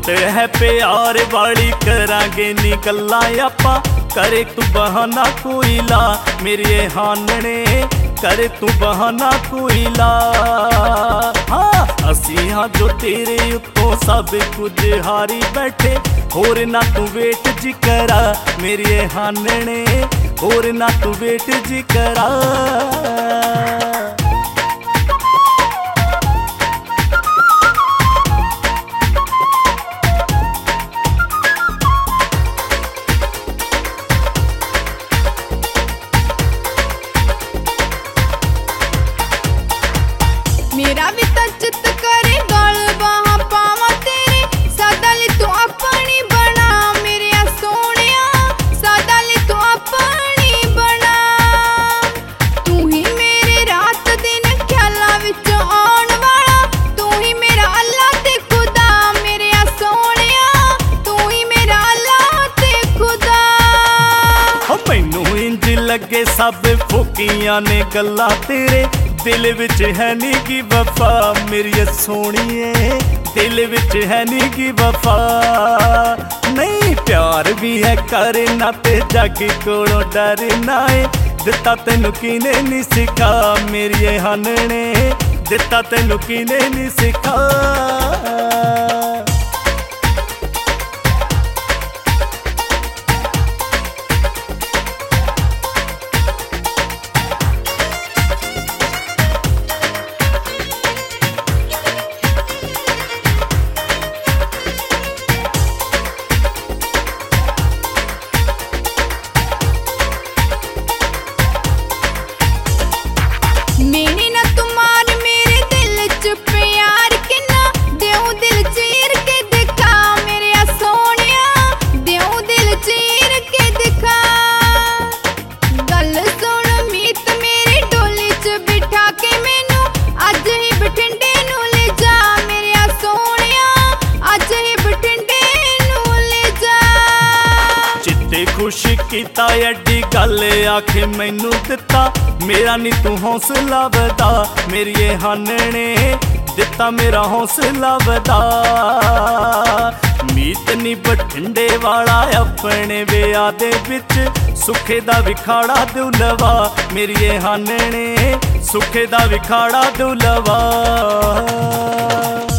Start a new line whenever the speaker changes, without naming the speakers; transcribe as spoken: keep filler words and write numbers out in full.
रुत है प्यार वाली करांगे नी गल्लां आपां करे तू बहाना कोई ला मेरे हानने करे तू बहाना कोई ला। हाँ असी हाँ जो तेरे उत्तों सब कुछ हारी बैठे होर ना तू वेट जी करा मेरे हानने होर ना तू वेट जी करा।
मेरा भी तो चित करे गल बाहां पावा तेरे सदा ले तू अपनी बना मेरे सोनिया सदा ले तू अपनी बना। तू ही मेरे रात दिन ख्यालां विच आउण वाला तू ही मेरा अल्लाह ते खुदा मेरे सोनिया तू ही मेरा अल्लाह ते खुदा।
हो मैनू इंज लगे सब फुकियां ने गल्लां तेरे दिल विच है नी की वफा मेरी सोनिए दिल विच है नी की वफा। नहीं प्यार भी है करे ना ते जग कोलों डर ना है दिता तेनू किने नी सिखा मेरी हानने दिता तेनू किने नी सिखा।
मेरी ना तुम्हार मेरे दिल च प्यार किन्ना देऊ दिल चीर के दिखा मेरे सोनिया देऊ दिल चीर के दिखा। गल सुन मीत मेरी डोली च बिठा के मैनू अज ही बठिंडे नू ले जा मेरे सोनिया अज ही बठिंडे नू ले जा।
चित्ते खुश कीता एडी गल आखे मैनू दिता मेरा नी तू हौसला वधा मेरी हानने दिता मेरा हौसला वधा। मीत नी बठिंडे वाला अपने विआह दे विच सुखे दा विखाड़ा दू लवा मेरी हानने सुखे दा विखाड़ा दू लवा।